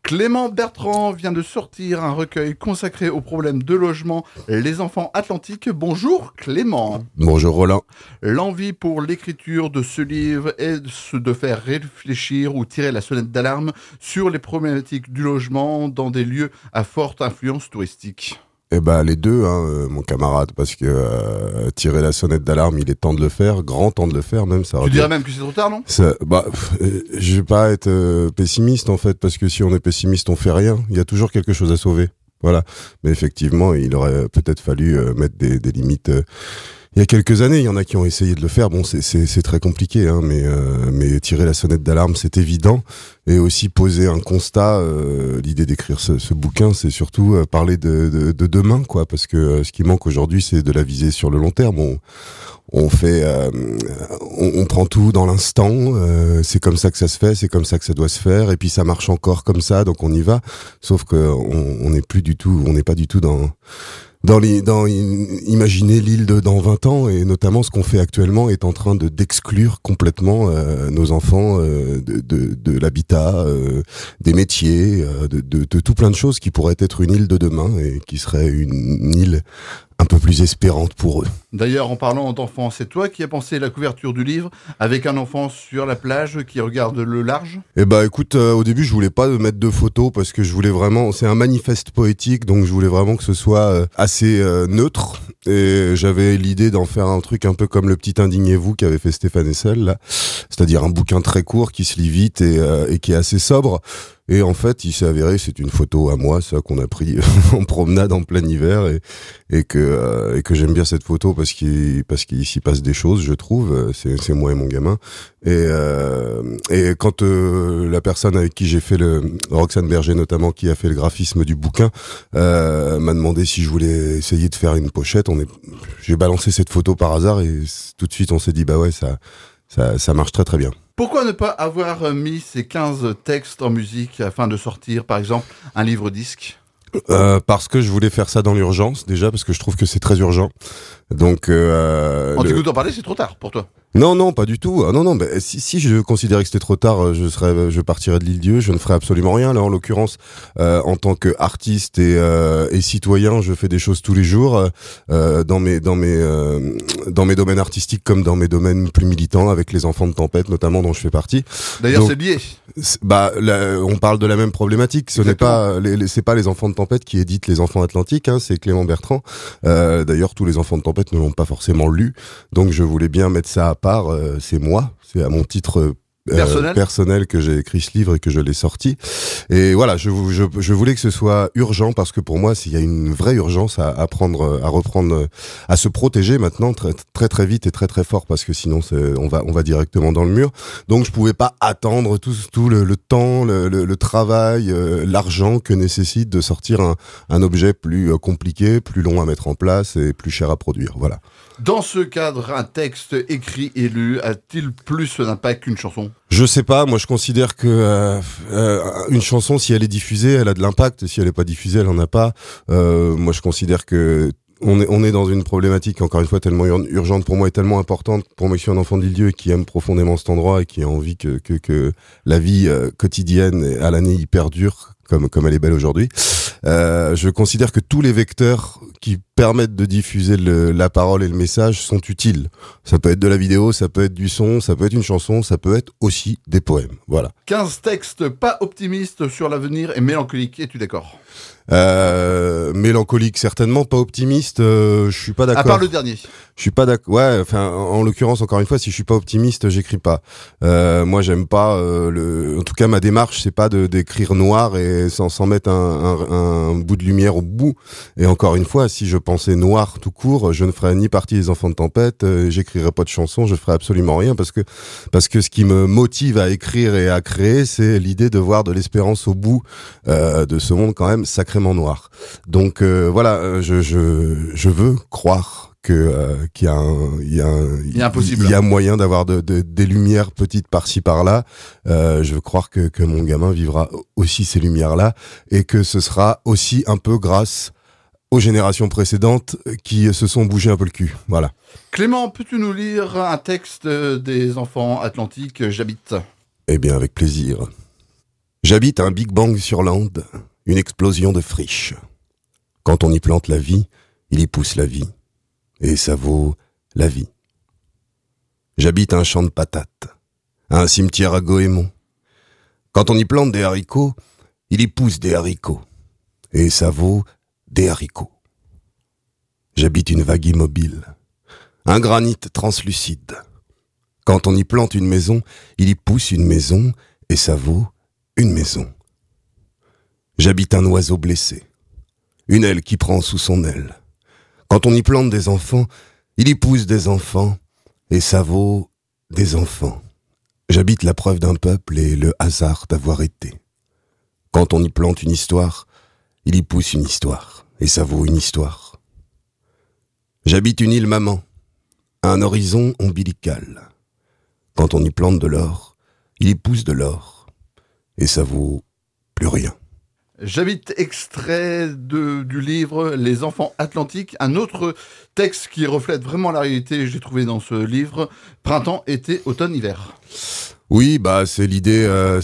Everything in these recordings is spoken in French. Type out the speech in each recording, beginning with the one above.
Clément Bertrand vient de sortir un recueil consacré aux problèmes de logement Les Enfants Atlantiques. Bonjour Clément. Bonjour Roland. L'envie pour l'écriture de ce livre est de faire réfléchir ou tirer la sonnette d'alarme sur les problématiques du logement dans des lieux à forte influence touristique. Eh ben les deux, mon camarade, parce que tirer la sonnette d'alarme, il est temps de le faire, grand temps de le faire même. Ça tu dirais même que c'est trop tard, non ? Je vais pas être pessimiste en fait, parce que si on est pessimiste, on fait rien. Il y a toujours quelque chose à sauver. Voilà. Mais effectivement, il aurait peut-être fallu mettre des limites. Il y a quelques années, il y en a qui ont essayé de le faire. Bon, c'est très compliqué, mais tirer la sonnette d'alarme, c'est évident. Et aussi poser un constat. L'idée d'écrire ce bouquin, c'est surtout parler de demain, quoi. Parce que ce qui manque aujourd'hui, c'est de la visée sur le long terme. On prend tout dans l'instant. C'est comme ça que ça se fait, c'est comme ça que ça doit se faire. Et puis ça marche encore comme ça, donc on y va. Sauf que on n'est pas du tout dans imaginer l'île dans 20 ans, et notamment ce qu'on fait actuellement est en train d'exclure complètement nos enfants de l'habitat, des métiers, de tout plein de choses qui pourraient être une île de demain et qui serait une île un peu plus espérante pour eux. D'ailleurs, en parlant d'enfants, c'est toi qui as pensé la couverture du livre avec un enfant sur la plage qui regarde le large ? Eh ben, écoute, au début, je voulais pas mettre de photos parce que je voulais vraiment, c'est un manifeste poétique, donc je voulais vraiment que ce soit assez neutre, et j'avais l'idée d'en faire un truc un peu comme Le Petit Indignez-vous qu'avait fait Stéphane Hessel, là. C'est-à-dire un bouquin très court qui se lit vite et qui est assez sobre. Et en fait, il s'est avéré, c'est une photo à moi, ça, qu'on a pris en promenade en plein hiver, et que j'aime bien cette photo parce qu'il s'y passe des choses, je trouve. C'est moi et mon gamin. Et quand la personne avec qui j'ai fait Roxane Berger notamment, qui a fait le graphisme du bouquin, m'a demandé si je voulais essayer de faire une pochette. J'ai balancé cette photo par hasard et tout de suite on s'est dit bah ouais, ça marche très très bien. Pourquoi ne pas avoir mis ces 15 textes en musique afin de sortir, par exemple, un livre-disque ? Parce que je voulais faire ça dans l'urgence, déjà, parce que je trouve que c'est très urgent. Donc, en t'écoutant parler, c'est trop tard pour toi. Non, pas du tout. Non, mais si je considérais que c'était trop tard, je partirais de l'île-dieu, je ne ferais absolument rien. Là, en l'occurrence, en tant qu'artiste et citoyen, je fais des choses tous les jours, dans mes domaines artistiques comme dans mes domaines plus militants, avec les enfants de tempête, notamment, dont je fais partie. D'ailleurs, c'est lié. On parle de la même problématique. Ce n'est pas c'est pas les enfants de tempête qui éditent les enfants atlantiques, c'est Clément Bertrand. D'ailleurs, tous les enfants de tempête ne l'ont pas forcément lu, donc je voulais bien mettre ça à part. C'est moi, c'est à mon titre personnel que j'ai écrit ce livre et que je l'ai sorti. Et voilà, je voulais que ce soit urgent, parce que pour moi, s'il y a une vraie urgence à reprendre, à se protéger maintenant très très très vite et très très fort, parce que sinon on va directement dans le mur. Donc je pouvais pas attendre tout le temps, le travail, l'argent que nécessite de sortir un objet plus compliqué, plus long à mettre en place et plus cher à produire. Voilà. Dans ce cadre, un texte écrit et lu a-t-il plus d'impact qu'une chanson ? Je sais pas, moi je considère que une chanson, si elle est diffusée, elle a de l'impact. Si elle est pas diffusée, elle en a pas. Moi je considère que on est dans une problématique, encore une fois, tellement urgente pour moi et tellement importante pour moi, qui suis un enfant de l'île-dieu et qui aime profondément cet endroit et qui a envie que la vie quotidienne à l'année y perdure comme elle est belle aujourd'hui. Je considère que tous les vecteurs qui permettent de diffuser la parole et le message sont utiles. Ça peut être de la vidéo, ça peut être du son, ça peut être une chanson, ça peut être aussi des poèmes. Voilà. 15 textes pas optimistes sur l'avenir et mélancoliques, es-tu d'accord ? Mélancolique certainement, pas optimiste, je suis pas d'accord. À part le dernier. Je suis pas d'accord. Ouais, enfin en l'occurrence, encore une fois, si je suis pas optimiste, j'écris pas. Moi j'aime pas en tout cas ma démarche, c'est pas d'écrire noir et sans mettre un bout de lumière au bout. Et encore une fois, si je pensais noir tout court, je ne ferais ni partie des enfants de tempête, j'écrirais pas de chansons, je ferais absolument rien, parce que ce qui me motive à écrire et à créer, c'est l'idée de voir de l'espérance au bout de ce monde quand même sacrément noir. Donc voilà, je veux croire qu'il y a moyen d'avoir des lumières petites par-ci par-là. Je veux croire que mon gamin vivra aussi ces lumières-là, et que ce sera aussi un peu grâce aux générations précédentes qui se sont bougées un peu le cul. Voilà. Clément, peux-tu nous lire un texte des enfants atlantiques ? J'habite. Eh bien, avec plaisir. J'habite un Big Bang sur Land, une explosion de friche. Quand on y plante la vie, il y pousse la vie. Et ça vaut la vie. J'habite un champ de patates, un cimetière à Goémon. Quand on y plante des haricots, il y pousse des haricots. Et ça vaut des haricots. J'habite une vague immobile, un granit translucide. Quand on y plante une maison, il y pousse une maison, et ça vaut une maison. J'habite un oiseau blessé, une aile qui prend sous son aile. Quand on y plante des enfants, il y pousse des enfants, et ça vaut des enfants. J'habite la preuve d'un peuple et le hasard d'avoir été. Quand on y plante une histoire, il y pousse une histoire, et ça vaut une histoire. J'habite une île maman, un horizon ombilical. Quand on y plante de l'or, il y pousse de l'or, et ça vaut plus rien. J'habite extrait du livre Les Enfants Atlantiques, un autre texte qui reflète vraiment la réalité, j'ai trouvé dans ce livre, printemps, été, automne, hiver. Oui, bah c'est l'idée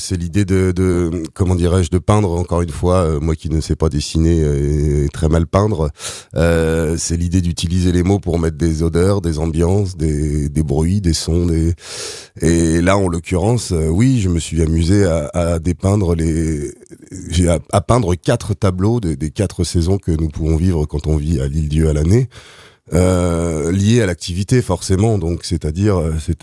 de comment dirais-je, de peindre encore une fois, moi qui ne sais pas dessiner et très mal peindre, c'est l'idée d'utiliser les mots pour mettre des odeurs, des ambiances, des bruits, des sons, et là en l'occurrence, oui, je me suis amusé à dépeindre à peindre 4 tableaux des 4 saisons que nous pouvons vivre quand on vit à l'Île-Dieu à l'année. Lié à l'activité forcément, donc c'est-à-dire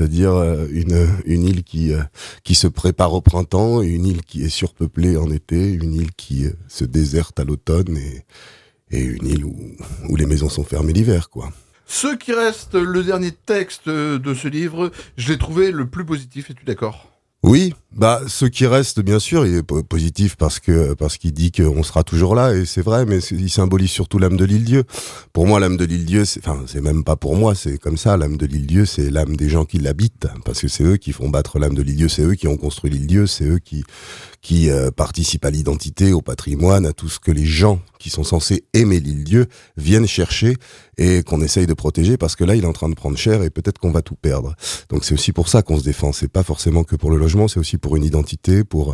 une île qui se prépare au printemps, une île qui est surpeuplée en été, une île qui se déserte à l'automne et une île où les maisons sont fermées l'hiver, quoi. Ce qui reste, le dernier texte de ce livre, je l'ai trouvé le plus positif, es-tu d'accord ? Oui, bah ce qui reste bien sûr, il est positif parce qu'il dit qu'on sera toujours là, et c'est vrai, mais il symbolise surtout l'âme de l'Île-Dieu. Pour moi, l'âme de l'Île-Dieu, c'est même pas pour moi, c'est comme ça. L'âme de l'Île-Dieu, c'est l'âme des gens qui l'habitent, parce que c'est eux qui font battre l'âme de l'Île-Dieu, c'est eux qui ont construit l'Île-Dieu, c'est eux qui participent à l'identité, au patrimoine, à tout ce que les gens qui sont censés aimer l'Île-Dieu viennent chercher et qu'on essaye de protéger, parce que là, il est en train de prendre cher et peut-être qu'on va tout perdre. Donc c'est aussi pour ça qu'on se défend. C'est pas forcément que pour le logement, c'est aussi pour une identité, pour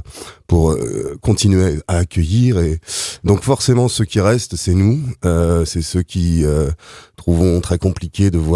continuer à accueillir. Et donc forcément, ceux qui restent, c'est nous. C'est ceux qui trouvons très compliqué de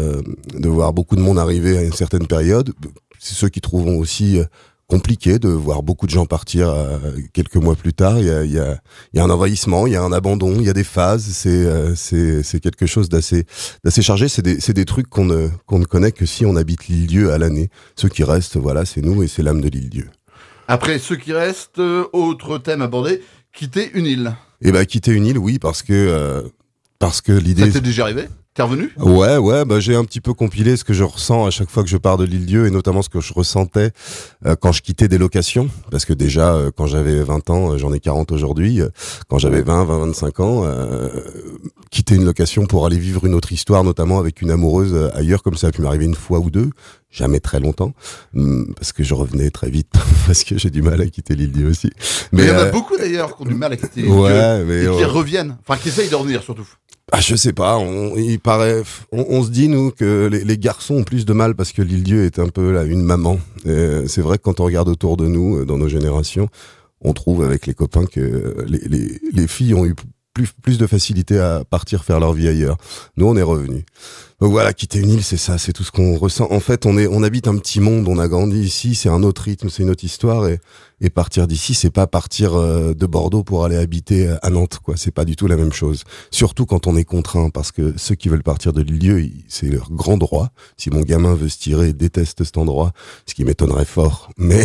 voir beaucoup de monde arriver à une certaine période. C'est ceux qui trouvons aussi compliqué de voir beaucoup de gens partir quelques mois plus tard. Il y a un envahissement, il y a un abandon, il y a des phases. C'est quelque chose d'assez chargé. C'est des trucs qu'on ne connaît que si on habite l'Île-Dieu à l'année.Eux qui restent, voilà, c'est nous et c'est l'âme de l'Île-Dieu. Après ceux qui restent, autre thème abordé, quitter une île. Eh ben quitter une île, oui, parce que l'idée. Ça t'est déjà arrivé ? T'es revenu ? Ouais, bah j'ai un petit peu compilé ce que je ressens à chaque fois que je pars de l'Île-Dieu, et notamment ce que je ressentais quand je quittais des locations, parce que déjà quand j'avais 20 ans, j'en ai 40 aujourd'hui, quand j'avais 25 ans, quitter une location pour aller vivre une autre histoire, notamment avec une amoureuse ailleurs, comme ça a pu m'arriver une fois ou deux, jamais très longtemps, parce que je revenais très vite, parce que j'ai du mal à quitter l'Île-Dieu aussi. Mais il y en a beaucoup d'ailleurs qui ont du mal à quitter l'Île-Dieu, et qui reviennent, enfin qui essayent de revenir surtout. Ah, je sais pas, on se dit, nous, que les garçons ont plus de mal parce que l'Île-Dieu est un peu là, une maman. Et c'est vrai que quand on regarde autour de nous, dans nos générations, on trouve avec les copains que les filles ont eu plus de facilité à partir faire leur vie ailleurs. Nous, on est revenus. Donc voilà, quitter une île, c'est ça, c'est tout ce qu'on ressent. En fait, on habite un petit monde, on a grandi ici, c'est un autre rythme, c'est une autre histoire, et partir d'ici, c'est pas partir de Bordeaux pour aller habiter à Nantes, quoi. C'est pas du tout la même chose. Surtout quand on est contraint, parce que ceux qui veulent partir de l'Île-Dieu, c'est leur grand droit. Si mon gamin veut se tirer, déteste cet endroit, ce qui m'étonnerait fort. Mais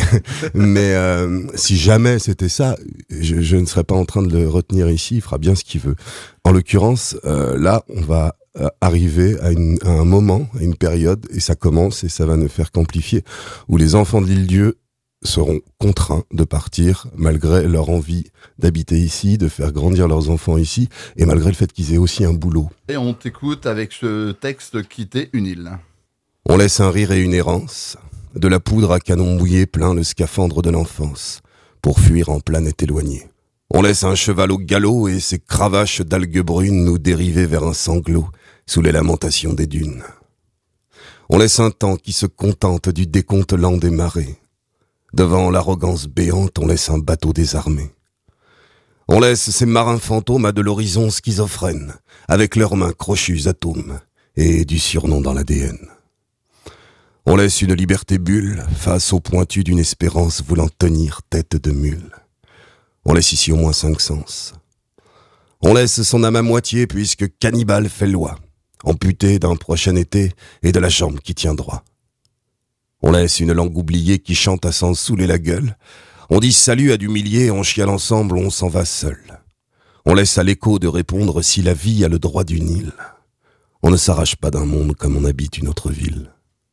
si jamais c'était ça, je ne serais pas en train de le retenir ici, il fera bien ce qu'il veut. En l'occurrence, là, on va arriver à un moment, à une période, et ça commence, et ça va ne faire qu'amplifier, où les enfants de l'Île-Dieu seront contraints de partir, malgré leur envie d'habiter ici, de faire grandir leurs enfants ici, et malgré le fait qu'ils aient aussi un boulot. Et on t'écoute avec ce texte « Quitter une île ». On laisse un rire et une errance, de la poudre à canon mouillé plein le scaphandre de l'enfance, pour fuir en planète éloignée. On laisse un cheval au galop et ses cravaches d'algues brunes nous dériver vers un sanglot, sous les lamentations des dunes. On laisse un temps qui se contente du décompte lent des marées. Devant l'arrogance béante, on laisse un bateau désarmé. On laisse ces marins fantômes à de l'horizon schizophrène, avec leurs mains crochues atomes et du surnom dans l'ADN. On laisse une liberté bulle face au pointu d'une espérance voulant tenir tête de mule. On laisse ici au moins 5 sens. On laisse son âme à moitié puisque cannibale fait loi, amputé d'un prochain été et de la jambe qui tient droit. On laisse une langue oubliée qui chante à s'en saouler la gueule. On dit salut à du millier, on chiale ensemble, on s'en va seul. On laisse à l'écho de répondre si la vie a le droit d'une île. On ne s'arrache pas d'un monde comme on habite une autre ville.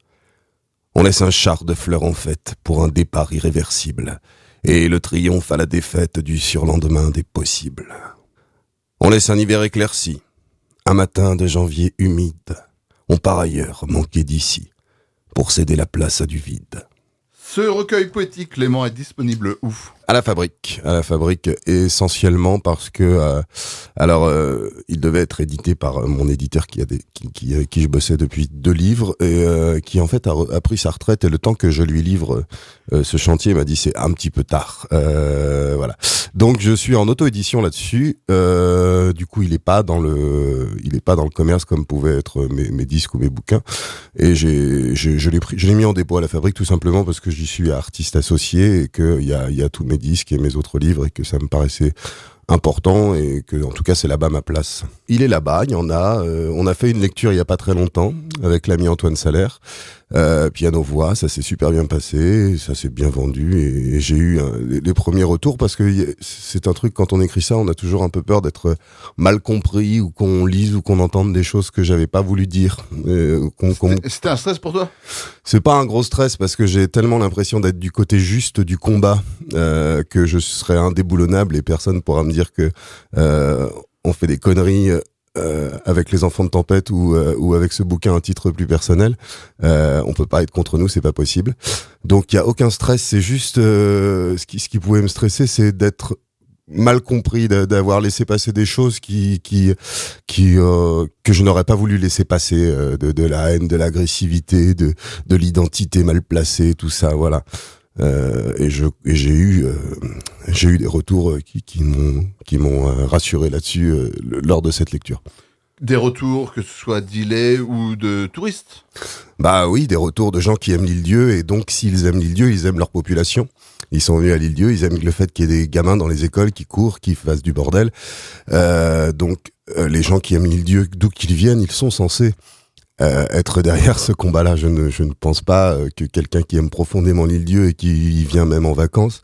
On laisse un char de fleurs en fête pour un départ irréversible et le triomphe à la défaite du surlendemain des possibles. On laisse un hiver éclairci, un matin de janvier humide. On part ailleurs, manqué d'ici, pour céder la place à du vide. Ce recueil poétique, Clément, est disponible où ? À la fabrique essentiellement parce que il devait être édité par mon éditeur avec qui je bossais depuis 2 livres et qui en fait a pris sa retraite et le temps que je lui livre ce chantier, il m'a dit c'est un petit peu tard. Voilà. Donc je suis en auto-édition là-dessus. Du coup, il est pas dans le commerce comme pouvaient être mes disques ou mes bouquins. Et je l'ai mis en dépôt à la fabrique tout simplement parce que j'y suis artiste associé et que il y a tous mes disques et mes autres livres et que ça me paraissait important et que en tout cas c'est là-bas ma place. Il est là-bas, il y en a. On a fait une lecture il y a pas très longtemps avec l'ami Antoine Salaire, piano-voix, ça s'est super bien passé, ça s'est bien vendu et j'ai eu les premiers retours parce que c'est un truc quand on écrit ça, on a toujours un peu peur d'être mal compris ou qu'on lise ou qu'on entende des choses que j'avais pas voulu dire. C'était un stress pour toi ? C'est pas un gros stress parce que j'ai tellement l'impression d'être du côté juste du combat que je serais indéboulonnable et personne pourra me dire que on fait des conneries avec les enfants de tempête ou avec ce bouquin à titre plus personnel. On peut pas être contre nous, c'est pas possible. Donc il y a aucun stress, c'est juste ce qui pouvait me stresser, c'est d'être mal compris, d'avoir laissé passer des choses que je n'aurais pas voulu laisser passer, de la haine, de l'agressivité, de l'identité mal placée, tout ça, voilà. Et j'ai eu des retours qui m'ont rassuré là-dessus lors de cette lecture. Des retours, que ce soit d'îlets ou de touristes ? Bah oui, des retours de gens qui aiment l'île-dieu, et donc s'ils aiment l'île-dieu, ils aiment leur population. Ils sont venus à l'île-dieu, ils aiment le fait qu'il y ait des gamins dans les écoles qui courent, qui fassent du bordel. Donc les gens qui aiment l'île-dieu, d'où qu'ils viennent, ils sont censés être derrière ce combat-là. Je ne pense pas que quelqu'un qui aime profondément l'île-dieu et qui vient même en vacances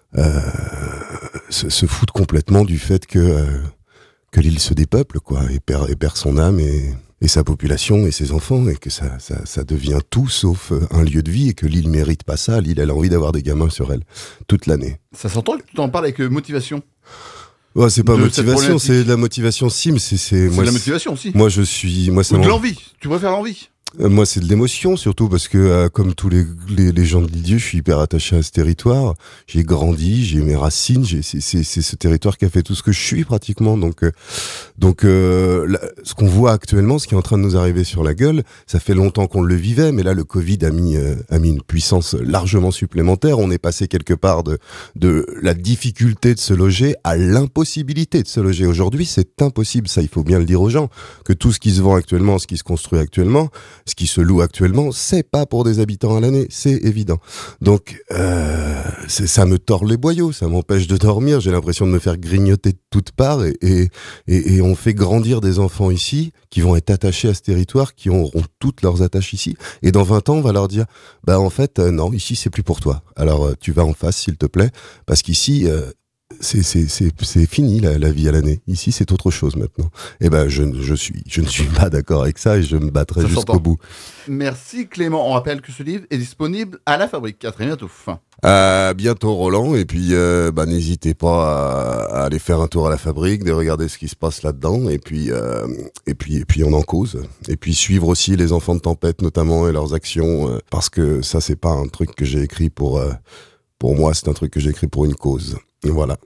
se fout complètement du fait que l'île se dépeuple, quoi, et perd son âme et sa population et ses enfants, et que ça devient tout sauf un lieu de vie, et que l'île mérite pas ça. L'île, elle a envie d'avoir des gamins sur elle toute l'année. Ça s'entend que tu t'en parles avec motivation. Ouais, c'est pas motivation, c'est de la motivation. Si, mais c'est de la motivation aussi. Moi, ou de l'envie. Tu préfères l'envie. Moi, c'est de l'émotion, surtout parce que, comme tous les gens de l'île-dieu, je suis hyper attaché à ce territoire. J'ai grandi, j'ai mes racines, c'est ce territoire qui a fait tout ce que je suis, pratiquement. Donc, ce qu'on voit actuellement, ce qui est en train de nous arriver sur la gueule, ça fait longtemps qu'on le vivait, mais là, le Covid a mis une puissance largement supplémentaire. On est passé quelque part de la difficulté de se loger à l'impossibilité de se loger. Aujourd'hui, c'est impossible. Ça, il faut bien le dire aux gens, que tout ce qui se vend actuellement, ce qui se construit actuellement, ce qui se loue actuellement, c'est pas pour des habitants à l'année, c'est évident. Donc, ça me tord les boyaux, ça m'empêche de dormir, j'ai l'impression de me faire grignoter de toutes parts, et on fait grandir des enfants ici, qui vont être attachés à ce territoire, qui auront toutes leurs attaches ici, et dans 20 ans, on va leur dire, bah en fait, non, ici c'est plus pour toi. Alors, tu vas en face, s'il te plaît, parce qu'ici, c'est fini la vie à l'année. Ici, c'est autre chose maintenant. Et ben, je ne suis pas d'accord avec ça et je me battrai jusqu'au bout. Merci Clément. On rappelle que ce livre est disponible à la fabrique. À très bientôt. Bientôt Roland, et puis n'hésitez pas à aller faire un tour à la fabrique, de regarder ce qui se passe là-dedans, et puis on en cause. Et puis suivre aussi les enfants de tempête notamment et leurs actions, parce que ça c'est pas un truc que j'ai écrit pour moi, c'est un truc que j'ai écrit pour une cause. Voilà.